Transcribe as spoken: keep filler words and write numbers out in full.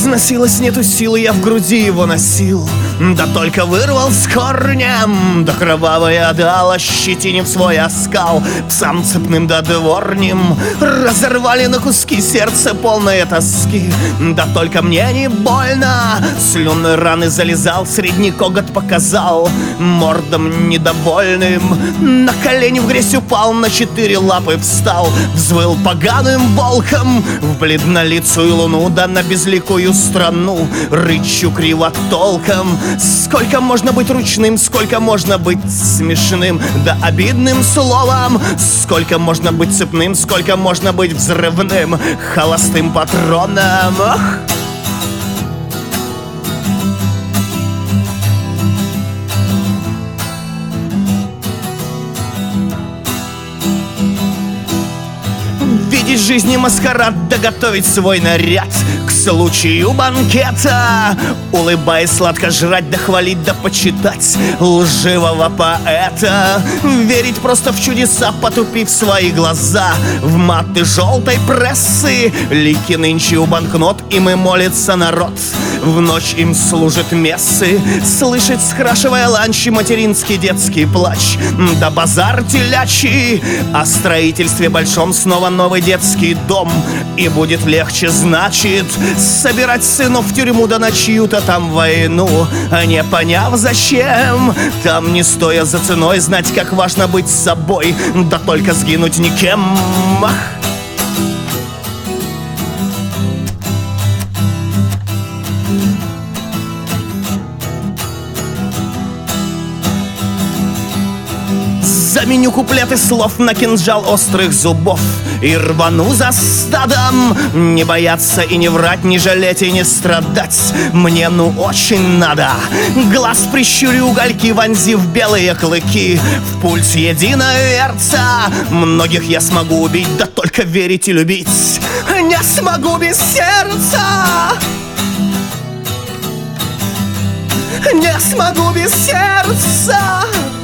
Износилась, нету силы, я в груди его носил. Да только вырвал с корнем, да кровавая дала, щетинив свой оскал. Псам цепным да дворним разорвали на куски сердце, полное тоски. Да только мне не больно, слюнной раны залезал, средний коготь показал. Мордом недовольным на колени в грязь упал, на четыре лапы встал. Взвыл поганым волком в бледнолицую луну, да на безликую страну. Рычу криво толком. Сколько можно быть ручным, сколько можно быть смешным, да обидным словом. Сколько можно быть цепным, сколько можно быть взрывным, холостым патроном. Ох! Видеть жизни маскарад, да готовить свой наряд к случаю банкета. Улыбаясь, сладко жрать, да хвалить, да почитать лживого поэта. Верить просто в чудеса, потупив свои глаза в маты желтой прессы. Лики нынче у банкнот, им и молится народ. В ночь им служат мессы. Слышать, скрашивая ланчи, материнский детский плач, да базар телячий. О строительстве большом снова новый детский дом. И будет легче, значит, собирать сынов в тюрьму, да на чью-то там войну. А не поняв зачем, там не стоя за ценой, знать, как важно быть собой, да только сгинуть никем. Ах! Заменю куплеты слов на кинжал острых зубов и рвану за стадом. Не бояться и не врать, не жалеть и не страдать мне ну очень надо. Глаз прищурю, угольки вонзив белые клыки в пульс единоверца. Многих я смогу убить, да только верить и любить не смогу без сердца. Не смогу без сердца.